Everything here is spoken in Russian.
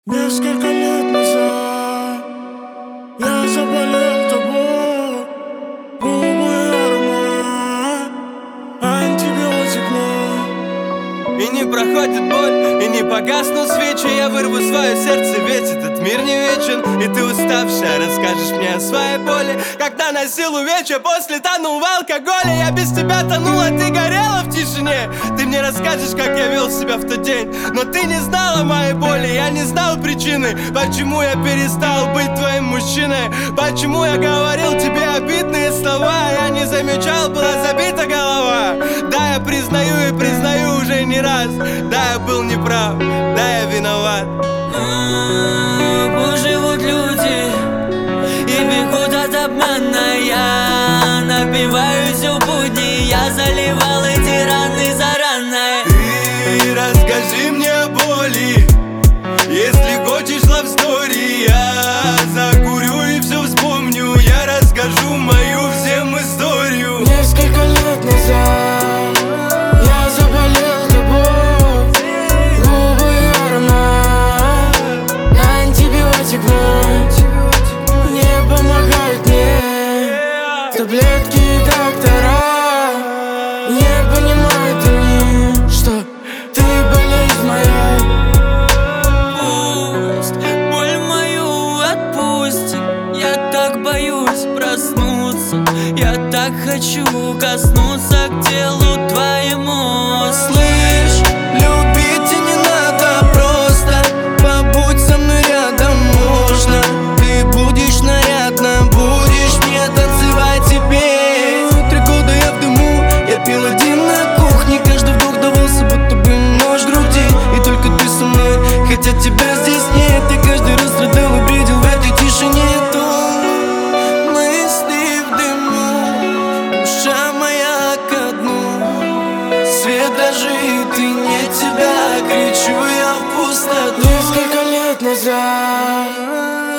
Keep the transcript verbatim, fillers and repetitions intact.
Несколько лет назад я заболел тобой. Губы, аромат, антибиотик мой. И не проходит боль, и не погаснут свечи. Я вырву свое сердце, ведь этот мир не вечен. И ты уставшая расскажешь мне о своей боли. Когда носил увечья, после тонул в алкоголе. Я без тебя тонула, ты горела в тишине. Ты мне расскажешь, как я вел себя в тот день. Но ты не знала моей боли, я не знал причины. Почему я перестал быть твоим мужчиной? Почему я говорил тебе обидные слова? Я не замечал, была забита голова. Да, я признаю и признаю уже не раз. Да, я был неправ, да, я виноват. Пусть живут люди и бегут от обмана. Я напиваюсь в будни, я заливал эти раны заранее. Ты расскажи мне о боли, если хочешь love story. Я закурю и все вспомню, я расскажу мою всем историю. Несколько лет назад я заболел тобой. Губы, аромат, антибиотик мой. Не помогают мне таблетки и доктора. Не понимают они, что ты болезнь моя. Пусть боль мою отпусти, я так боюсь проснуться. Я так хочу коснуться к телу твоему. Слышь, любить и не надо, просто побудь со мной рядом, можно. Ты будешь нарядно, будешь мне танцевать теперь. Три года я в дыму, я пил один на кухне. Каждый вдох давался, будто бы нож в груди. И только ты со мной, хотя тебя здесь нет. Я каждый раз страдал и бредил в этой тишине. Мысли в дыму, душа моя ко дну. Свет дрожит и не тебя, кричу я в пустоту. Несколько лет назад